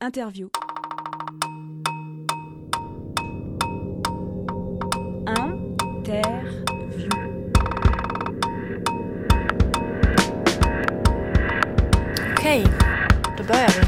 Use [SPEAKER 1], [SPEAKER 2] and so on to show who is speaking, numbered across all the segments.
[SPEAKER 1] Interview. Interview.
[SPEAKER 2] Okej, då börjar vi.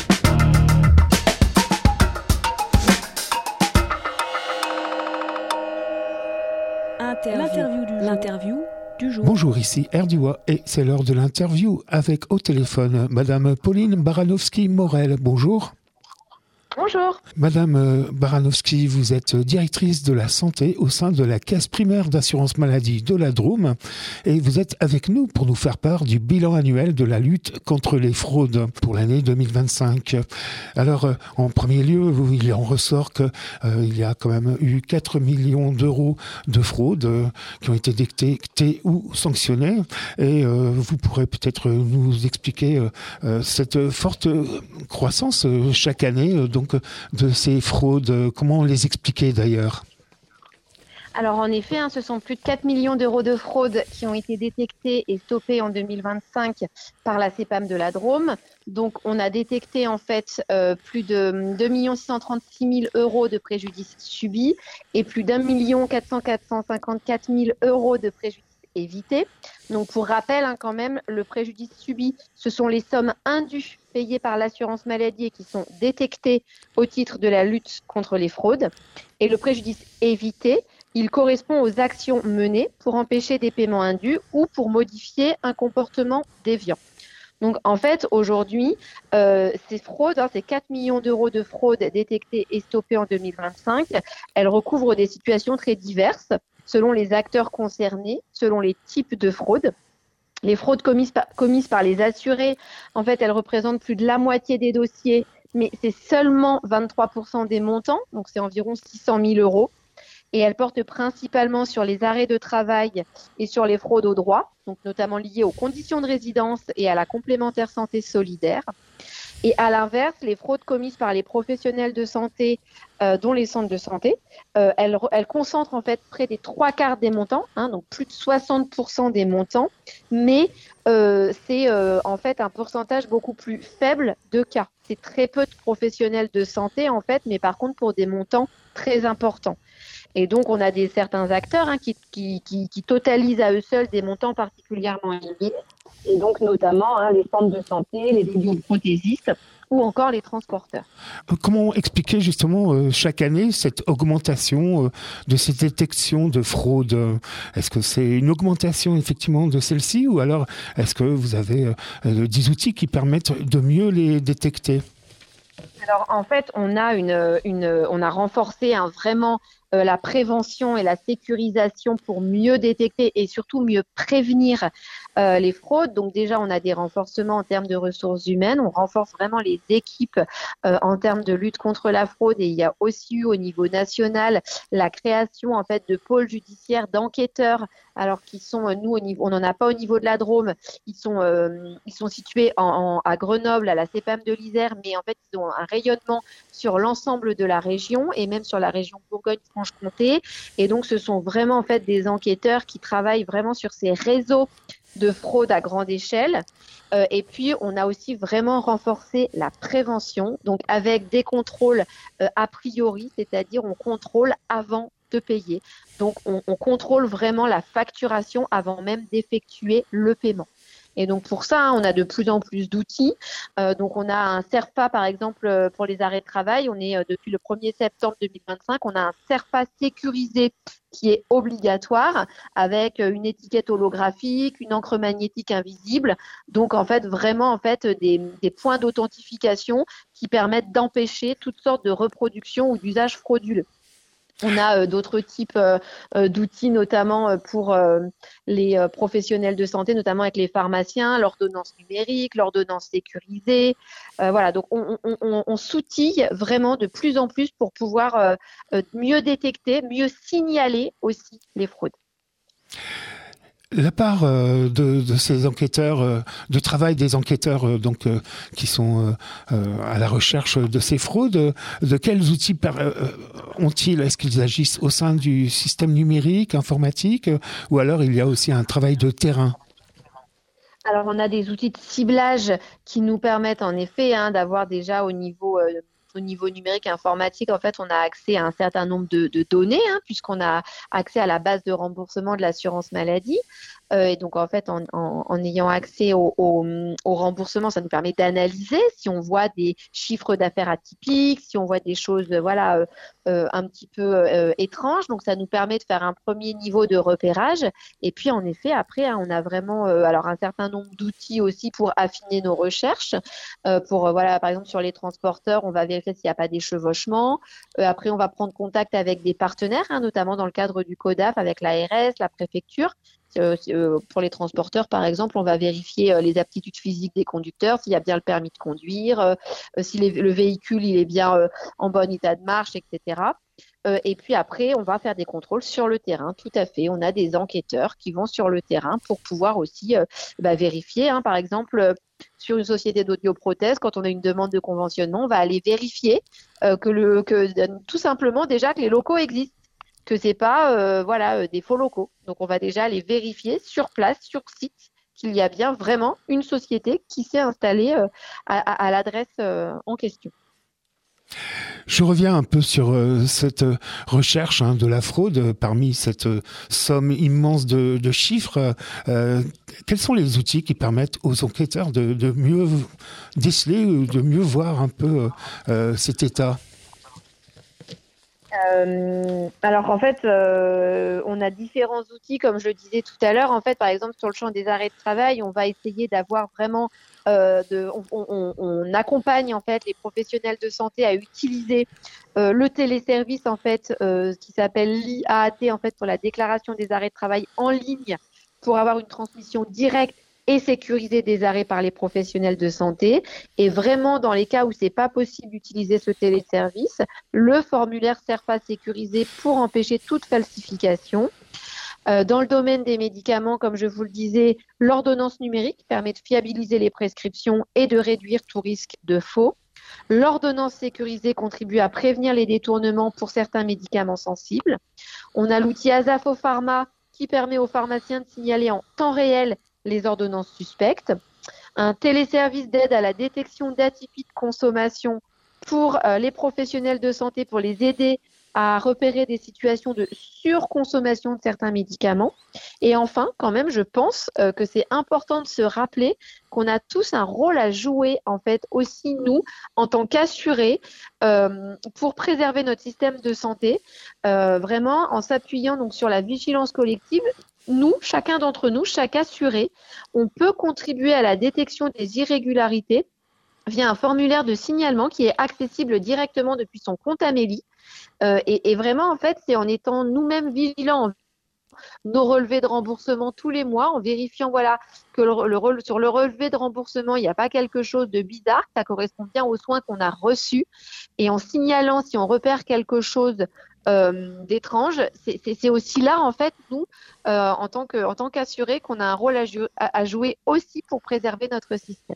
[SPEAKER 1] L'interview du jour.
[SPEAKER 3] Bonjour, ici Erdiwa et c'est l'heure de l'interview avec au téléphone Madame Pauline Baranowski-Morel. Bonjour.
[SPEAKER 4] Bonjour.
[SPEAKER 3] Madame Baranowski, vous êtes directrice de la santé au sein de la Caisse primaire d'assurance maladie de la Drôme et vous êtes avec nous pour nous faire part du bilan annuel de la lutte contre les fraudes pour l'année 2025. Alors, en premier lieu, il en ressort qu'il y a quand même eu 4 millions d'euros de fraudes qui ont été détectées ou sanctionnées et vous pourrez peut-être nous expliquer cette forte croissance chaque année donc de ces fraudes, comment les expliquer d'ailleurs ?
[SPEAKER 4] Alors en effet, ce sont plus de 4 millions d'euros de fraudes qui ont été détectés et stoppés en 2025 par la CPAM de la Drôme. Donc on a détecté en fait plus de 2 636 000 euros de préjudices subis et plus d'1 454 000 euros de préjudices évités. Donc pour rappel quand même, le préjudice subi, ce sont les sommes indues payées par l'assurance maladie et qui sont détectées au titre de la lutte contre les fraudes. Et le préjudice évité, il correspond aux actions menées pour empêcher des paiements indus ou pour modifier un comportement déviant. Donc en fait, aujourd'hui, ces fraudes, ces 4 millions d'euros de fraudes détectées et stoppées en 2025, elles recouvrent des situations très diverses selon les acteurs concernés, selon les types de fraudes. Les fraudes commises par les assurés, en fait, elles représentent plus de la moitié des dossiers, mais c'est seulement 23% des montants, donc c'est environ 600 000 euros. Et elles portent principalement sur les arrêts de travail et sur les fraudes aux droits, donc notamment liées aux conditions de résidence et à la complémentaire santé solidaire. Et à l'inverse, les fraudes commises par les professionnels de santé, dont les centres de santé, elles concentrent en fait près des 3/4 des montants, donc plus de 60% des montants, mais c'est en fait un pourcentage beaucoup plus faible de cas. C'est très peu de professionnels de santé en fait, mais par contre pour des montants très importants. Et donc, on a certains acteurs qui totalisent à eux seuls des montants particulièrement élevés. Et donc, notamment, les centres de santé, les audioprothésistes ou encore les transporteurs.
[SPEAKER 3] Comment expliquer justement chaque année cette augmentation de ces détections de fraude ? Est-ce que c'est une augmentation effectivement de celle-ci ou alors est-ce que vous avez des outils qui permettent de mieux les détecter ?
[SPEAKER 4] Alors, en fait, on a renforcé vraiment la prévention et la sécurisation pour mieux détecter et surtout mieux prévenir les fraudes. Donc déjà, on a des renforcements en termes de ressources humaines. On renforce vraiment les équipes en termes de lutte contre la fraude. Et il y a aussi eu au niveau national la création en fait de pôles judiciaires d'enquêteurs. Alors qui sont, nous, on n'en a pas au niveau de la Drôme. Ils sont situés à Grenoble, à la CPAM de l'Isère, mais en fait, ils ont un rayonnement sur l'ensemble de la région et même sur la région Bourgogne-Franche-Comté. Et donc, ce sont vraiment en fait des enquêteurs qui travaillent vraiment sur ces réseaux de fraude à grande échelle. Et puis, on a aussi vraiment renforcé la prévention, donc avec des contrôles a priori, c'est-à-dire on contrôle avant de payer. Donc, on contrôle vraiment la facturation avant même d'effectuer le paiement. Et donc, pour ça, on a de plus en plus d'outils. Donc, on a un CERFA, par exemple, pour les arrêts de travail. On est, depuis le 1er septembre 2025, on a un CERFA sécurisé qui est obligatoire avec une étiquette holographique, une encre magnétique invisible. Donc, en fait, vraiment, des points d'authentification qui permettent d'empêcher toutes sortes de reproductions ou d'usages frauduleux. On a d'autres types d'outils, notamment pour les professionnels de santé, notamment avec les pharmaciens, l'ordonnance numérique, l'ordonnance sécurisée. Voilà, donc on s'outille vraiment de plus en plus pour pouvoir mieux détecter, mieux signaler aussi les fraudes.
[SPEAKER 3] La part de ces enquêteurs, de travail des enquêteurs qui sont à la recherche de ces fraudes, de quels outils ont-ils ? Est-ce qu'ils agissent au sein du système numérique, informatique, ou alors il y a aussi un travail de terrain ?
[SPEAKER 4] Alors, on a des outils de ciblage qui nous permettent en effet d'avoir déjà au niveau numérique informatique, en fait, on a accès à un certain nombre de données, puisqu'on a accès à la base de remboursement de l'assurance maladie. Et donc, en fait, en ayant accès au remboursement, ça nous permet d'analyser si on voit des chiffres d'affaires atypiques, si on voit des choses, un petit peu étranges. Donc, ça nous permet de faire un premier niveau de repérage. Et puis, en effet, après, on a vraiment alors un certain nombre d'outils aussi pour affiner nos recherches. Par exemple, sur les transporteurs, on va vérifier s'il n'y a pas d'échevauchement. Après, on va prendre contact avec des partenaires, notamment dans le cadre du CODAF, avec l'ARS, la préfecture. Pour les transporteurs, par exemple, on va vérifier les aptitudes physiques des conducteurs, s'il y a bien le permis de conduire, si le véhicule il est bien en bon état de marche, etc. Et puis après, on va faire des contrôles sur le terrain, tout à fait. On a des enquêteurs qui vont sur le terrain pour pouvoir aussi vérifier. Par exemple, sur une société d'audioprothèse, quand on a une demande de conventionnement, on va aller vérifier tout simplement déjà que les locaux existent, que c'est pas des faux locaux. Donc on va déjà aller vérifier sur place, sur site, qu'il y a bien vraiment une société qui s'est installée à l'adresse en question.
[SPEAKER 3] Je reviens un peu sur cette recherche de la fraude parmi cette somme immense de chiffres. Quels sont les outils qui permettent aux enquêteurs de mieux déceler ou de mieux voir un peu cet état ?
[SPEAKER 4] Alors en fait, on a différents outils, comme je le disais tout à l'heure. En fait, par exemple, sur le champ des arrêts de travail, on va essayer d'avoir vraiment, on accompagne en fait les professionnels de santé à utiliser le téléservice en fait, qui s'appelle l'IAAT en fait pour la déclaration des arrêts de travail en ligne, pour avoir une transmission directe et sécuriser des arrêts par les professionnels de santé. Et vraiment, dans les cas où c'est pas possible d'utiliser ce téléservice, le formulaire SERFA sécurisé pour empêcher toute falsification. Dans le domaine des médicaments, comme je vous le disais, l'ordonnance numérique permet de fiabiliser les prescriptions et de réduire tout risque de faux. L'ordonnance sécurisée contribue à prévenir les détournements pour certains médicaments sensibles. On a l'outil Asafo Pharma qui permet aux pharmaciens de signaler en temps réel les ordonnances suspectes, un téléservice d'aide à la détection d'atypies de consommation pour les professionnels de santé, pour les aider à repérer des situations de surconsommation de certains médicaments. Et enfin, quand même, je pense que c'est important de se rappeler qu'on a tous un rôle à jouer, en fait, aussi nous, en tant qu'assurés, pour préserver notre système de santé, vraiment en s'appuyant donc sur la vigilance collective. Nous, chacun d'entre nous, chaque assuré, on peut contribuer à la détection des irrégularités via un formulaire de signalement qui est accessible directement depuis son compte Amélie. Et vraiment, en fait, c'est en étant nous-mêmes vigilants nos relevés de remboursement tous les mois, en vérifiant que sur le relevé de remboursement, il n'y a pas quelque chose de bizarre, que ça correspond bien aux soins qu'on a reçus, et en signalant si on repère quelque chose d'étrange, c'est aussi là, en fait, nous, en tant qu'assurés, qu'on a un rôle à jouer aussi pour préserver notre système.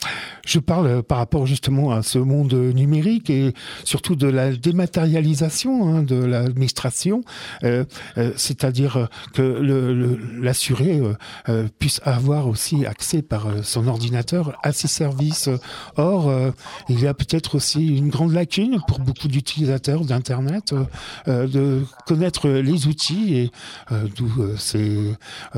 [SPEAKER 3] Je parle par rapport justement à ce monde numérique et surtout de la dématérialisation de l'administration, c'est-à-dire que l'assuré puisse avoir aussi accès par son ordinateur à ces services. Or, il y a peut-être aussi une grande lacune pour beaucoup d'utilisateurs d'Internet de connaître les outils et d'où ces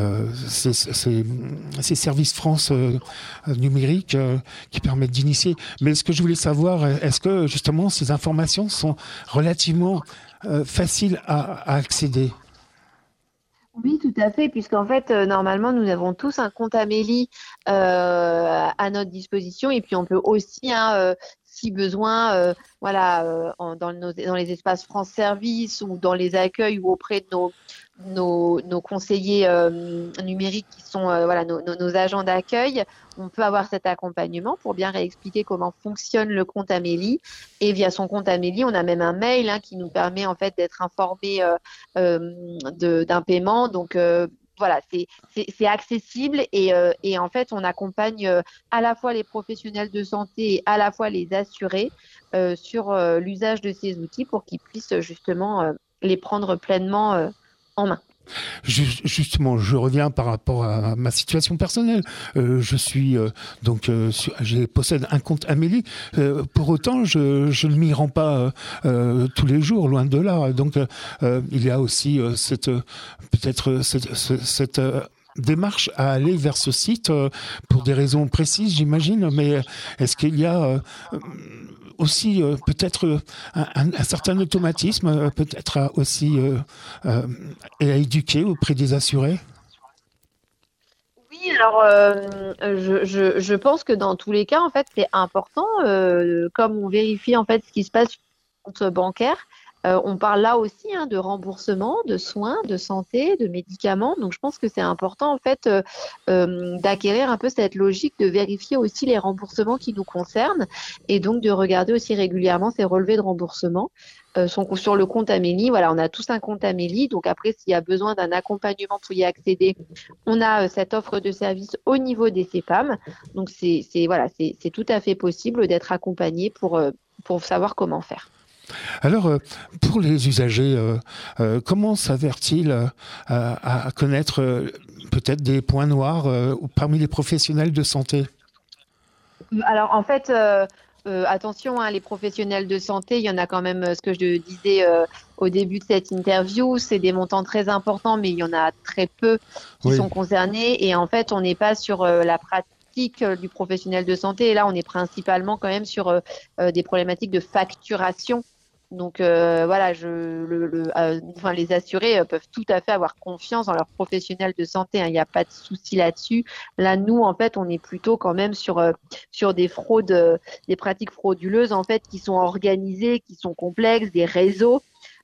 [SPEAKER 3] services France numériques qui permettent d'initier. Mais ce que je voulais savoir, est-ce que justement ces informations sont relativement faciles à accéder ?
[SPEAKER 4] Oui, tout à fait, puisqu'en fait, normalement, nous avons tous un compte Amélie à notre disposition, et puis on peut aussi, si besoin, dans les espaces France Service ou dans les accueils ou auprès de nos conseillers numériques qui sont nos agents d'accueil, on peut avoir cet accompagnement pour bien réexpliquer comment fonctionne le compte Amélie. Et via son compte Amélie, on a même un mail qui nous permet en fait d'être informé d'un paiement. Donc c'est accessible et en fait on accompagne à la fois les professionnels de santé et à la fois les assurés sur l'usage de ces outils pour qu'ils puissent justement les prendre pleinement en main.
[SPEAKER 3] Justement, je reviens par rapport à ma situation personnelle. Je suis je possède un compte Amélie. Pour autant, je ne m'y rends pas tous les jours, loin de là. Donc, il y a aussi cette démarche à aller vers ce site pour des raisons précises, j'imagine. Mais est-ce qu'il y a aussi peut-être un certain automatisme, peut-être aussi et à éduquer auprès des assurés?
[SPEAKER 4] Oui, alors je pense que dans tous les cas, en fait, c'est important, comme on vérifie en fait ce qui se passe sur le compte bancaire. On parle là aussi de remboursement, de soins, de santé, de médicaments. Donc, je pense que c'est important en fait d'acquérir un peu cette logique de vérifier aussi les remboursements qui nous concernent et donc de regarder aussi régulièrement ces relevés de remboursement. Sur le compte Amélie, voilà, on a tous un compte Amélie. Donc après, s'il y a besoin d'un accompagnement pour y accéder, on a cette offre de service au niveau des CPAM. Donc c'est tout à fait possible d'être accompagné pour savoir comment faire.
[SPEAKER 3] Alors, pour les usagers, comment s'avèrent-ils à connaître peut-être des points noirs parmi les professionnels de santé?
[SPEAKER 4] Alors, en fait, attention, les professionnels de santé, il y en a quand même, ce que je disais au début de cette interview, c'est des montants très importants, mais il y en a très peu qui sont concernés. Et en fait, on n'est pas sur la pratique du professionnel de santé. Et là, on est principalement quand même sur des problématiques de facturation. Donc voilà, les assurés peuvent tout à fait avoir confiance dans leurs professionnels de santé. Il n'y a pas de souci là-dessus. Là, nous, en fait, on est plutôt quand même sur des fraudes, des pratiques frauduleuses en fait qui sont organisées, qui sont complexes, des réseaux.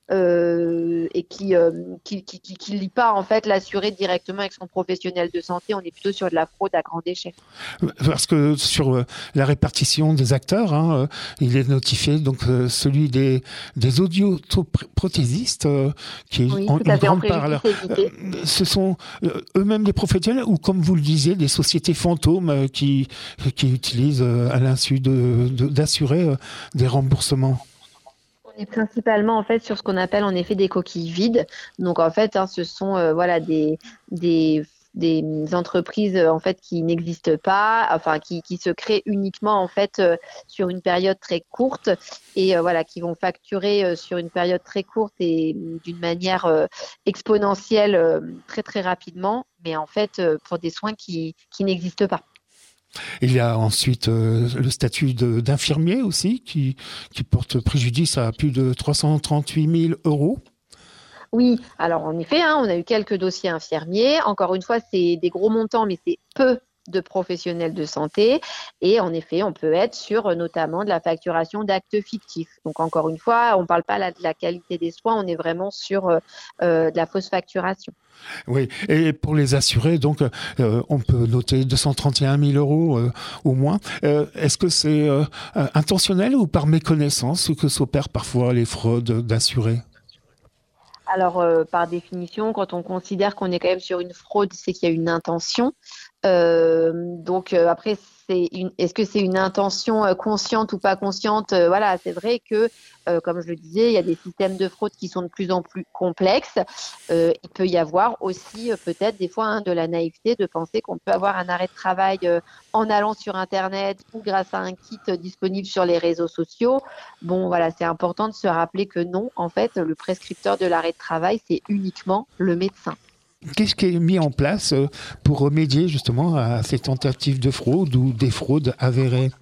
[SPEAKER 4] Et qui lie pas en fait l'assuré directement avec son professionnel de santé. On est plutôt sur de la fraude à grande échelle.
[SPEAKER 3] Parce que sur la répartition des acteurs, il est notifié donc celui des audioprothésistes qui est en une grande part. Alors, ce sont eux-mêmes des professionnels ou, comme vous le disiez, des sociétés fantômes qui utilisent à l'insu d'assurer des remboursements?
[SPEAKER 4] On est principalement en fait sur ce qu'on appelle en effet des coquilles vides. Donc en fait, ce sont des entreprises en fait qui n'existent pas, enfin qui se créent uniquement en fait sur une période très courte et qui vont facturer sur une période très courte et d'une manière exponentielle très très rapidement, mais en fait pour des soins qui n'existent pas.
[SPEAKER 3] Il y a ensuite le statut d'infirmier aussi qui porte préjudice à plus de 338 000 €.
[SPEAKER 4] Oui, alors en effet, on a eu quelques dossiers infirmiers. Encore une fois, c'est des gros montants, mais c'est peu de professionnels de santé. Et en effet, on peut être sur notamment de la facturation d'actes fictifs. Donc encore une fois, on ne parle pas de la qualité des soins, on est vraiment sur de la fausse facturation.
[SPEAKER 3] Oui, et pour les assurés, donc, on peut noter 231 000 € au moins. Est-ce que c'est intentionnel ou par méconnaissance que s'opèrent parfois les fraudes d'assurés?
[SPEAKER 4] Alors, par définition, quand on considère qu'on est quand même sur une fraude, c'est qu'il y a une intention. Après, est-ce que c'est une intention consciente ou pas consciente? Voilà, c'est vrai que, comme je le disais, il y a des systèmes de fraude qui sont de plus en plus complexes. Il peut y avoir aussi peut-être des fois de la naïveté de penser qu'on peut avoir un arrêt de travail en allant sur Internet ou grâce à un kit disponible sur les réseaux sociaux. Bon, voilà, c'est important de se rappeler que non, en fait, le prescripteur de l'arrêt de travail, c'est uniquement le médecin.
[SPEAKER 3] Qu'est-ce qui est mis en place pour remédier justement à ces tentatives de fraude ou des fraudes avérées?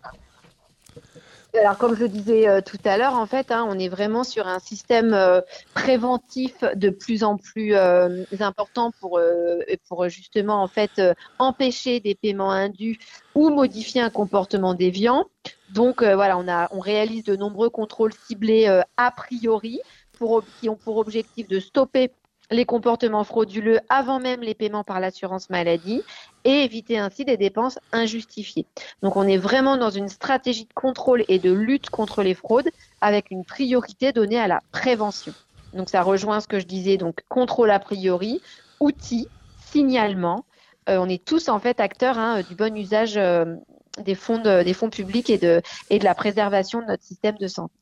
[SPEAKER 4] Alors, comme je le disais tout à l'heure, en fait, on est vraiment sur un système préventif de plus en plus important pour justement en fait empêcher des paiements indus ou modifier un comportement déviant. Donc on réalise de nombreux contrôles ciblés a priori qui ont pour objectif de stopper les comportements frauduleux avant même les paiements par l'assurance maladie et éviter ainsi des dépenses injustifiées. Donc on est vraiment dans une stratégie de contrôle et de lutte contre les fraudes avec une priorité donnée à la prévention. Donc ça rejoint ce que je disais, donc contrôle a priori, outils, signalement. On est tous en fait acteurs du bon usage des fonds publics et de la préservation de notre système de santé.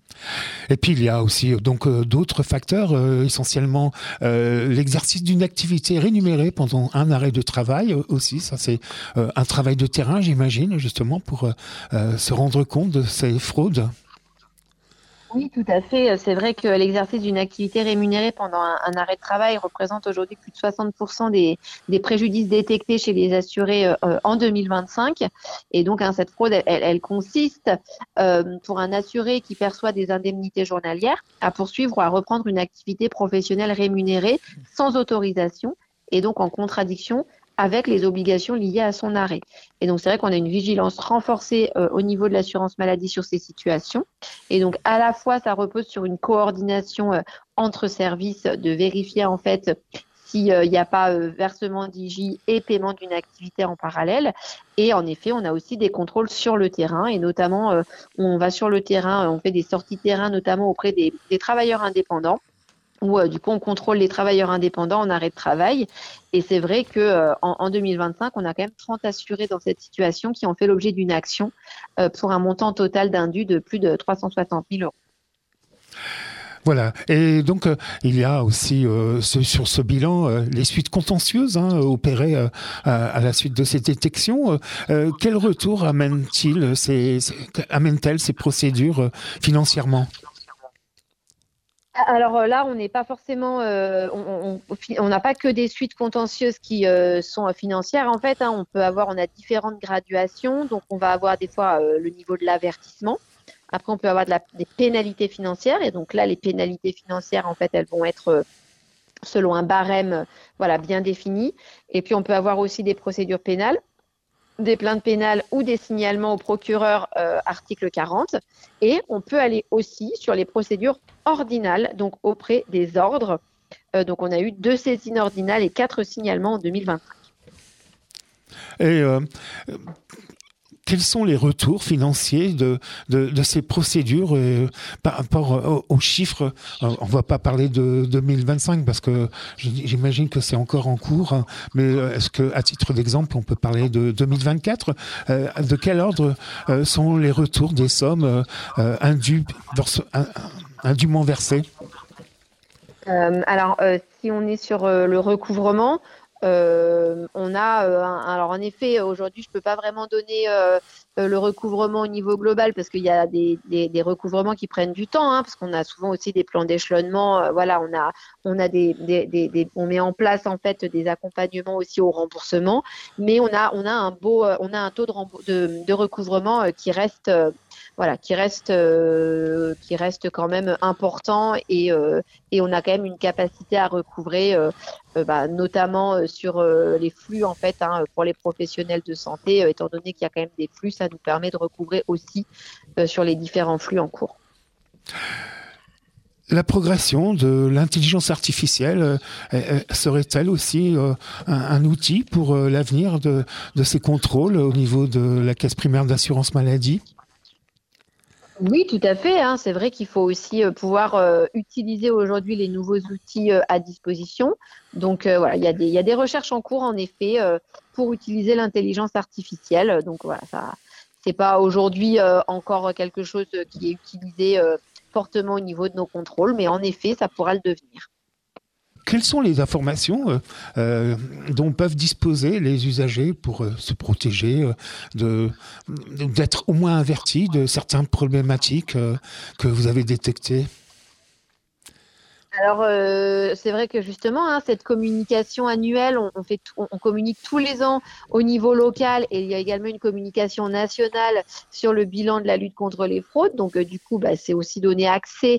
[SPEAKER 3] Et puis il y a aussi donc d'autres facteurs, essentiellement l'exercice d'une activité rémunérée pendant un arrêt de travail aussi. Ça c'est un travail de terrain, j'imagine, justement pour se rendre compte de ces fraudes.
[SPEAKER 4] Oui, tout à fait. C'est vrai que l'exercice d'une activité rémunérée pendant un arrêt de travail représente aujourd'hui plus de 60% des préjudices détectés chez les assurés en 2025. Et donc, cette fraude, elle consiste pour un assuré qui perçoit des indemnités journalières à poursuivre ou à reprendre une activité professionnelle rémunérée sans autorisation et donc en contradiction avec les obligations liées à son arrêt. Et donc, c'est vrai qu'on a une vigilance renforcée au niveau de l'assurance maladie sur ces situations. Et donc, à la fois, ça repose sur une coordination entre services de vérifier, en fait, s'il n'y a pas versement d'IJ et paiement d'une activité en parallèle. Et en effet, on a aussi des contrôles sur le terrain. Et notamment, on va sur le terrain, on fait des sorties terrain, notamment auprès des travailleurs indépendants, où du coup on contrôle les travailleurs indépendants en arrêt de travail. Et c'est vrai que en 2025, on a quand même 30 assurés dans cette situation qui ont fait l'objet d'une action pour un montant total d'indu de plus de 360 000 euros.
[SPEAKER 3] Voilà. Et donc, il y a aussi sur ce bilan les suites contentieuses opérées à la suite de ces détections. Quel retour amènent-elles ces procédures financièrement ?
[SPEAKER 4] Alors là, on n'est pas forcément, on n'a pas que des suites contentieuses qui sont financières. En fait, on a différentes graduations. Donc, on va avoir des fois le niveau de l'avertissement. Après, on peut avoir des pénalités financières. Et donc là, les pénalités financières, en fait, elles vont être selon un barème, bien défini. Et puis, on peut avoir aussi des procédures pénales, des plaintes pénales ou des signalements au procureur, article 40. Et on peut aller aussi sur les procédures ordinales, donc auprès des ordres. Donc on a eu 2 saisines ordinales et 4 signalements en 2025.
[SPEAKER 3] Et quels sont les retours financiers de ces procédures par rapport aux chiffres? On ne va pas parler de 2025 parce que j'imagine que c'est encore en cours, mais est-ce qu'à titre d'exemple, on peut parler de 2024? De quel ordre sont les retours des sommes indûment versées?
[SPEAKER 4] Si on est sur le recouvrement, on a alors en effet aujourd'hui je peux pas vraiment donner le recouvrement au niveau global parce qu'il y a des recouvrements qui prennent du temps, parce qu'on a souvent aussi des plans d'échelonnement, on met en place en fait des accompagnements aussi au remboursement, mais on a un taux de recouvrement qui reste quand même important et on a quand même une capacité à recouvrer notamment sur les flux en fait pour les professionnels de santé, étant donné qu'il y a quand même des flux, ça nous permet de recouvrer aussi sur les différents flux en cours.
[SPEAKER 3] La progression de l'intelligence artificielle serait-elle aussi un outil pour l'avenir de ces contrôles au niveau de la caisse primaire d'assurance maladie ?
[SPEAKER 4] Oui, tout à fait. C'est vrai qu'il faut aussi pouvoir utiliser aujourd'hui les nouveaux outils à disposition. Donc il y a des recherches en cours en effet pour utiliser l'intelligence artificielle. Donc voilà, ça c'est pas aujourd'hui encore quelque chose qui est utilisé fortement au niveau de nos contrôles, mais en effet, ça pourra le devenir.
[SPEAKER 3] Quelles sont les informations dont peuvent disposer les usagers pour se protéger, d'être au moins avertis de certaines problématiques que vous avez détectées ?
[SPEAKER 4] Alors, c'est vrai que justement, cette communication annuelle, on communique tous les ans au niveau local et il y a également une communication nationale sur le bilan de la lutte contre les fraudes. Donc, du coup, c'est aussi donner accès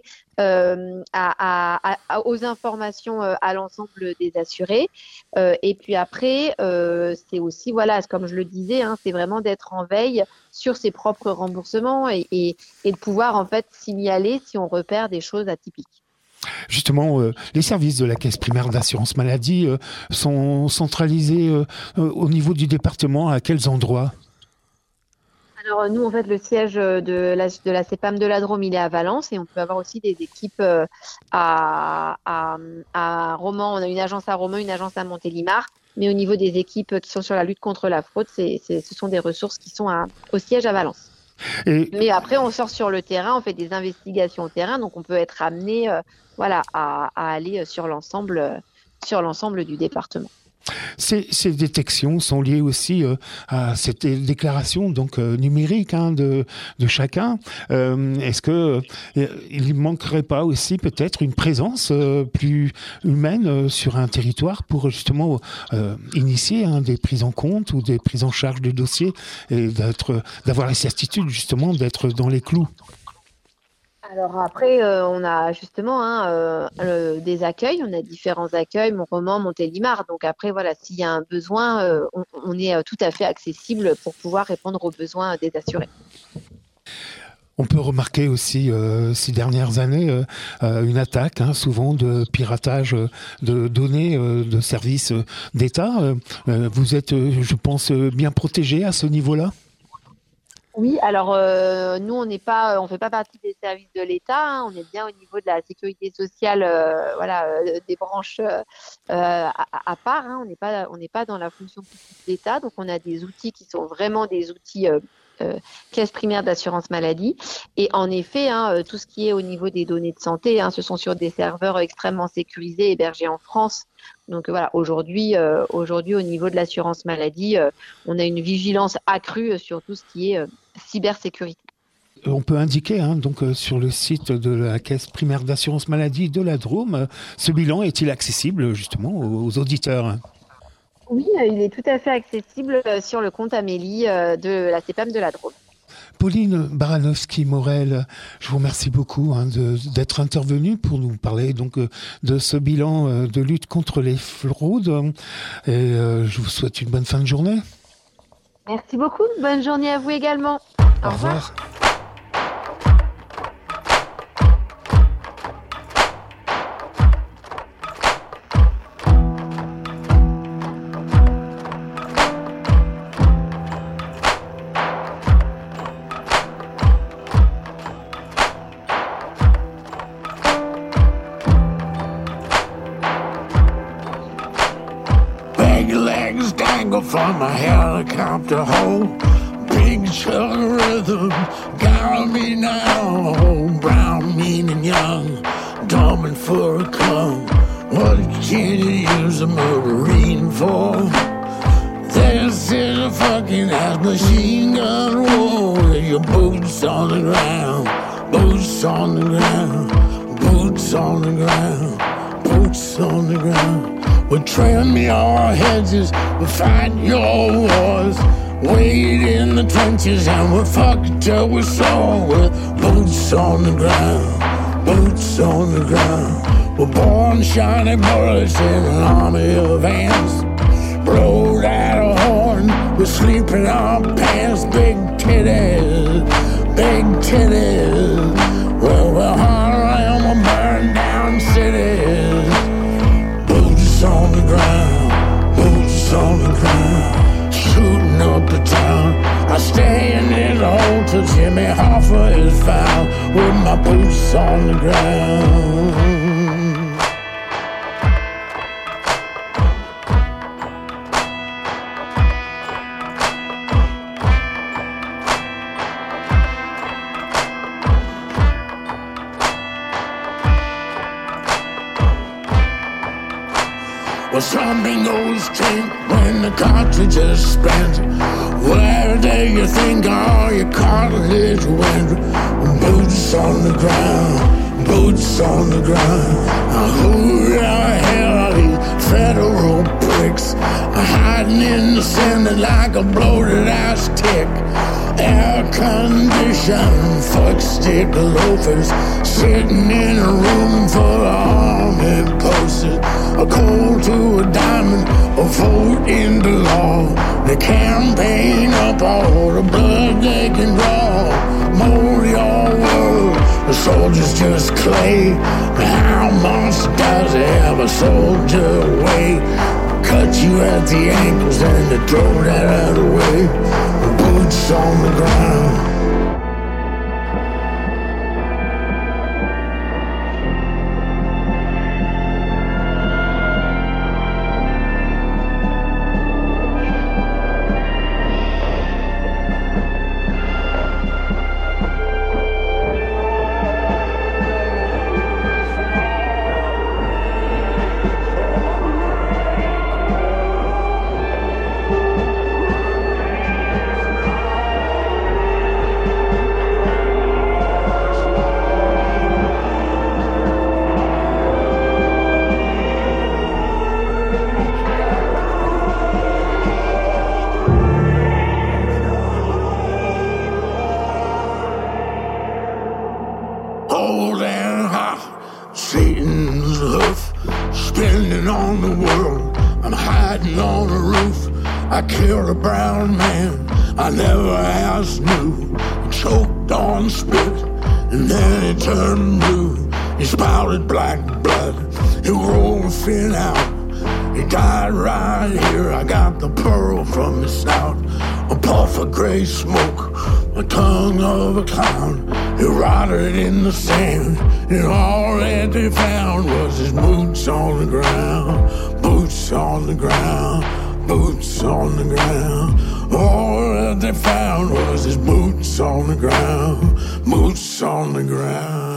[SPEAKER 4] aux informations à l'ensemble des assurés. Et puis après, c'est aussi, comme je le disais, c'est vraiment d'être en veille sur ses propres remboursements et de pouvoir en fait signaler si on repère des choses atypiques.
[SPEAKER 3] Justement, les services de la caisse primaire d'assurance maladie sont centralisés au niveau du département. À quels endroits ?
[SPEAKER 4] Alors nous, en fait, le siège de la CEPAM de la Drôme, il est à Valence et on peut avoir aussi des équipes à Romans. On a une agence à Romans, une agence à Montélimar. Mais au niveau des équipes qui sont sur la lutte contre la fraude, ce sont des ressources qui sont au siège à Valence. Mais après, on sort sur le terrain, on fait des investigations au terrain, donc on peut être amené à aller sur l'ensemble du département.
[SPEAKER 3] Ces détections sont liées aussi à cette déclaration donc numérique de chacun. Est-ce que il manquerait pas aussi peut-être une présence plus humaine sur un territoire pour justement initier des prises en compte ou des prises en charge de dossiers et d'avoir la certitude justement d'être dans les clous?
[SPEAKER 4] Alors après, on a justement des accueils, on a différents accueils, Mont-Roman, Montélimar. Donc après, voilà, s'il y a un besoin, on est tout à fait accessible pour pouvoir répondre aux besoins des assurés.
[SPEAKER 3] On peut remarquer aussi ces dernières années une attaque, souvent de piratage de données de services d'État. Vous êtes, je pense, bien protégé à ce niveau-là?
[SPEAKER 4] Oui, alors nous, on fait pas partie des services de l'État, on est bien au niveau de la sécurité sociale, des branches à part. On n'est pas dans la fonction publique d'État, donc on a des outils qui sont vraiment des outils caisse primaire d'assurance maladie. Et en effet, tout ce qui est au niveau des données de santé, ce sont sur des serveurs extrêmement sécurisés hébergés en France. Donc voilà, aujourd'hui, au niveau de l'assurance maladie, on a une vigilance accrue sur tout ce qui est cybersécurité.
[SPEAKER 3] On peut indiquer donc sur le site de la Caisse primaire d'assurance maladie de la Drôme, ce bilan est-il accessible justement aux auditeurs?
[SPEAKER 4] Oui, il est tout à fait accessible sur le compte Amélie de la CPAM de la Drôme.
[SPEAKER 3] Pauline Baranowski-Morel, je vous remercie beaucoup d'être intervenue pour nous parler donc de ce bilan de lutte contre les fraudes. Et je vous souhaite une bonne fin de journée.
[SPEAKER 4] Merci beaucoup. Bonne journée à vous également.
[SPEAKER 3] Au revoir.
[SPEAKER 5] From a helicopter hole, big chug rhythm, got me now. Brown, mean and young, dumb and full of cum. What can you use a Marine for? This is a fucking ass machine gun war. Your boots on the ground, boots on the ground, boots on the ground, boots on the ground. We'll trim your hedges, we'll fight your wars. Wait in the trenches and we'll fuck it till we're sore. With boots on the ground, boots on the ground. We're born shiny bullets in an army of ants. Blow that horn, we're sleeping on pants. Big titties, big titties. Well, we're hard around, we'll burn down cities. Boots on the ground, boots on the ground, shooting up the town. I stay in this hole till Jimmy Hoffa is found with my boots on the ground. Well, some bingoes drink when the cartridge is spent. Where do you think all your cartilage went? Boots on the ground, boots on the ground. Who the hell are these federal pricks? Hiding in the Senate like a bloated ass tick. Air-conditioned fuck-stick loafers sitting in a room full of army posters. A coal to a diamond, a vote into law. They campaign up all the blood they can draw. Mold your world, the soldiers just clay. How much does every soldier weigh? Cut you at the ankles and they throw that out of the way. Boots on the ground. cold and hot. Satan's hoof, spinning on the world. I'm hiding on the roof. I killed a brown man I never asked knew. He choked on spit, and then he turned blue. He spouted black blood, he rolled fin out. He died right here, I got the pearl from his snout. A puff of gray smoke, a tongue of a clown. He rotted in the sand, and all that they found was his boots on the ground. Boots on the ground, boots on the ground. All that they found was his boots on the ground. Boots on the ground.